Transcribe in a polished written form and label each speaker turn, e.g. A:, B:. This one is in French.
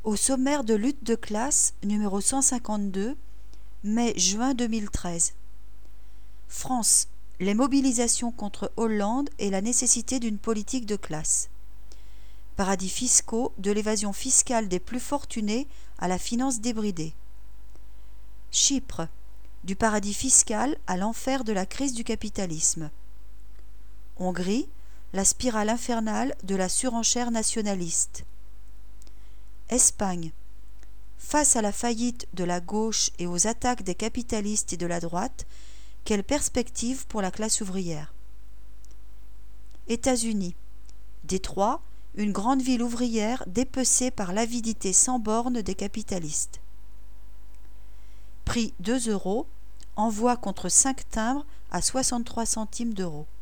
A: Au sommaire de lutte de classe numéro 152, mai-juin 2013. France, les mobilisations contre Hollande et la nécessité d'une politique de classe. Paradis fiscaux, de l'évasion fiscale des plus fortunés à la finance débridée. Chypre, du paradis fiscal à l'enfer de la crise du capitalisme. Hongrie, la spirale infernale de la surenchère nationaliste. Espagne, face à la faillite de la gauche et aux attaques des capitalistes et de la droite, quelle perspective pour la classe ouvrière. États-Unis, Détroit, une grande ville ouvrière dépecée par l'avidité sans borne des capitalistes. Prix 2 €, envoi contre 5 timbres à 63 centimes d'euros.